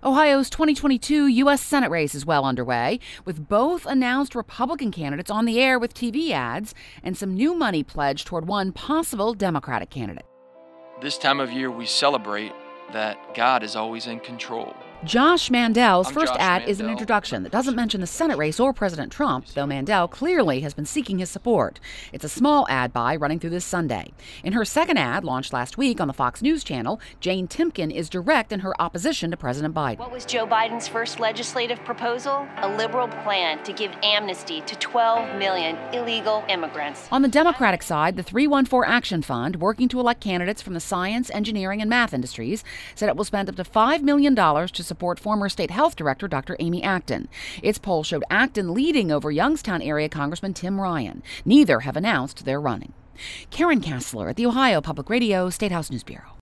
Ohio's 2022 U.S. Senate race is well underway, with both announced Republican candidates on the air with TV ads and some new money pledged toward one possible Democratic candidate. This time of year, we celebrate that God is always in control. Josh Mandel's first Josh ad is an Mandel. introduction that doesn't mention the Senate race or President Trump, though Mandel clearly has been seeking his support. It's a small ad buy running through this Sunday. In her second ad, launched last week on the Fox News channel, Jane Timken is direct in her opposition to President Biden. What was Joe Biden's first legislative proposal? A liberal plan to give amnesty to 12 million illegal immigrants. On the Democratic side, the 314 Action Fund, working to elect candidates from the science, engineering, and math industries, said it will spend up to $5 million to support former state health director Dr. Amy Acton. Its poll showed Acton leading over Youngstown area Congressman Tim Ryan. Neither have announced they're running. Karen Kassler at the Ohio Public Radio State House News Bureau.